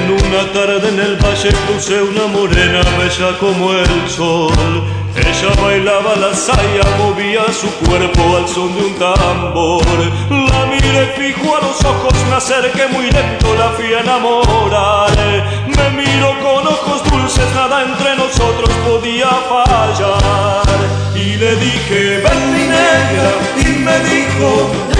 En una tarde en el valle crucé una morena bella como el sol. Ella bailaba la saya, movía su cuerpo al son de un tambor. La miré fijo a los ojos, me acerqué muy lento, la fui a enamorar. Me miró con ojos dulces, nada entre nosotros podía fallar. Y le dije, ven mi negra, y me dijo,